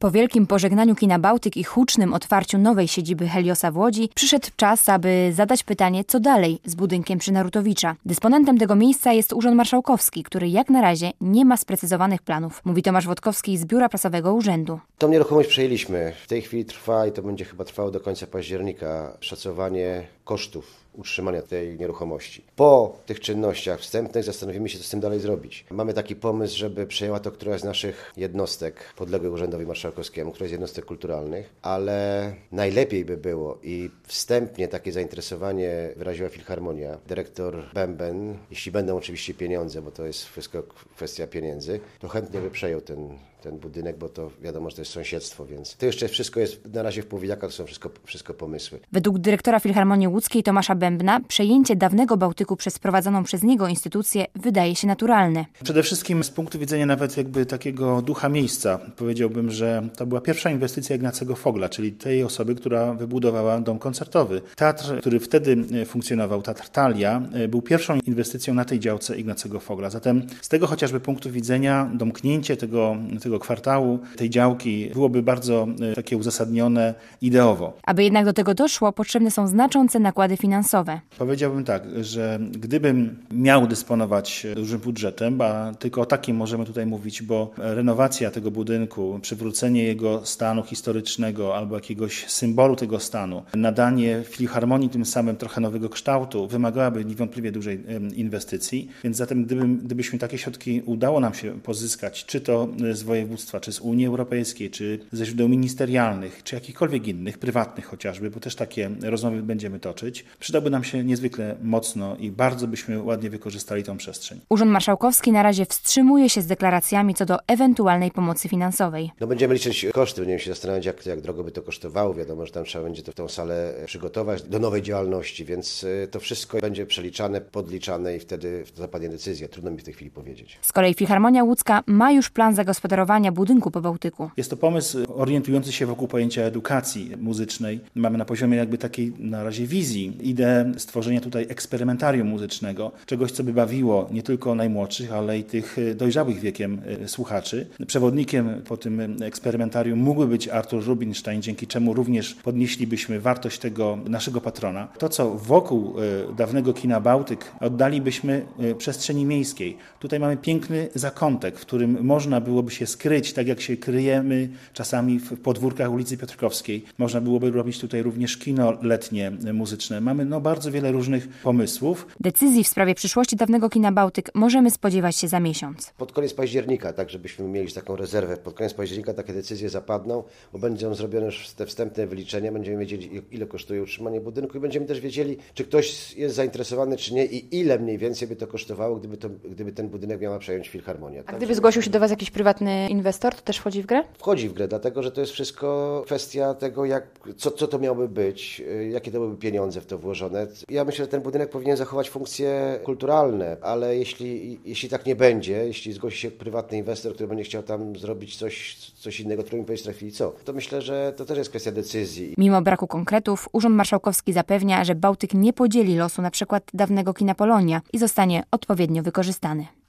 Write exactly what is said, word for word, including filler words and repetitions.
Po wielkim pożegnaniu kina Bałtyk i hucznym otwarciu nowej siedziby Heliosa w Łodzi przyszedł czas, aby zadać pytanie, co dalej z budynkiem przy Narutowicza. Dysponentem tego miejsca jest Urząd Marszałkowski, który jak na razie nie ma sprecyzowanych planów, mówi Tomasz Wodkowski z Biura Prasowego Urzędu. Tą nieruchomość przejęliśmy. W tej chwili trwa i to będzie chyba trwało do końca października szacowanie kosztów utrzymania tej nieruchomości. Po tych czynnościach wstępnych zastanowimy się, co z tym dalej zrobić. Mamy taki pomysł, żeby przejęła to któraś z naszych jednostek podległych Urzędowi Marszałkowskiemu, któraś z jednostek kulturalnych, ale najlepiej by było i wstępnie takie zainteresowanie wyraziła Filharmonia. Dyrektor Bęben, jeśli będą oczywiście pieniądze, bo to jest wszystko kwestia pieniędzy, to chętnie by przejął ten, ten budynek, bo to wiadomo, że to jest sąsiedztwo, więc to jeszcze wszystko jest na razie w powijakach, to są wszystko, wszystko pomysły. Według dyrektora Filharmonii Łódzkiej Tomasza Bębna przejęcie dawnego Bałtyku przez prowadzoną przez niego instytucję wydaje się naturalne. Przede wszystkim z punktu widzenia nawet jakby takiego ducha miejsca powiedziałbym, że to była pierwsza inwestycja Ignacego Fogla, czyli tej osoby, która wybudowała dom koncertowy. Teatr, który wtedy funkcjonował, Teatr Thalia, był pierwszą inwestycją na tej działce Ignacego Fogla. Zatem z tego chociażby punktu widzenia domknięcie tego, tego kwartału, tej działki byłoby bardzo takie uzasadnione ideowo. Aby jednak do tego doszło, potrzebne są znaczące nakłady finansowe. Powiedziałbym tak, że gdybym miał dysponować dużym budżetem, a tylko o takim możemy tutaj mówić, bo renowacja tego budynku, przywrócenie jego stanu historycznego albo jakiegoś symbolu tego stanu, nadanie Filharmonii tym samym trochę nowego kształtu wymagałaby niewątpliwie dużej inwestycji, więc zatem gdybym, gdybyśmy takie środki udało nam się pozyskać, czy to z województwa, czy z Unii Europejskiej, czy ze źródeł ministerialnych, czy jakichkolwiek innych, prywatnych chociażby, bo też takie rozmowy będziemy toczyć, przydałby nam się niezwykle mocno i bardzo byśmy ładnie wykorzystali tą przestrzeń. Urząd Marszałkowski na razie wstrzymuje się z deklaracjami co do ewentualnej pomocy finansowej. No będziemy liczyć koszty, będziemy się zastanawiać, jak, jak drogo by to kosztowało. Wiadomo, że tam trzeba będzie to, tą salę przygotować do nowej działalności, więc to wszystko będzie przeliczane, podliczane i wtedy zapadnie decyzja. Trudno mi w tej chwili powiedzieć. Z kolei Filharmonia Łódzka ma już plan zagospodarowania budynku po Bałtyku. Jest to pomysł orientujący się wokół pojęcia edukacji muzycznej. Mamy na poziomie jakby takiej na razie wizji ideę stworzenia tutaj eksperymentarium muzycznego, czegoś, co by bawiło nie tylko najmłodszych, ale i tych dojrzałych wiekiem słuchaczy. Przewodnikiem po tym eksperymentarium mógłby być Artur Rubinstein, dzięki czemu również podnieślibyśmy wartość tego naszego patrona. To, co wokół dawnego kina Bałtyk oddalibyśmy przestrzeni miejskiej. Tutaj mamy piękny zakątek, w którym można byłoby się skryć, tak jak się kryjemy czasami w podwórkach ulicy Piotrkowskiej. Można byłoby robić tutaj również kino letnie muzyczne. Mamy no, bardzo wiele różnych pomysłów. Decyzji w sprawie przyszłości dawnego kina Bałtyk możemy spodziewać się za miesiąc. Pod koniec października, tak żebyśmy mieli taką rezerwę, pod koniec października takie decyzje zapadną, bo będą zrobione już te wstępne wyliczenia, będziemy wiedzieli, ile kosztuje utrzymanie budynku i będziemy też wiedzieli, czy ktoś jest zainteresowany, czy nie i ile mniej więcej by to kosztowało, gdyby, to, gdyby ten budynek miała przejąć Filharmonia. A tak, gdyby zgłosił się do Was jakiś prywatny inwestor, to też wchodzi w grę? Wchodzi w grę, dlatego że to jest wszystko kwestia tego, jak, co, co to miałoby być, jakie to były pieniądze w to włożone. Ja myślę, że ten budynek powinien zachować funkcje kulturalne, ale jeśli, jeśli tak nie będzie, jeśli zgłosi się prywatny inwestor, który będzie chciał tam zrobić coś, coś innego, którego mi powiedzieć trafili co, to myślę, że to też jest kwestia decyzji. Mimo braku konkretów, Urząd Marszałkowski zapewnia, że Bałtyk nie podzieli losu na przykład dawnego kina Polonia i zostanie odpowiednio wykorzystany.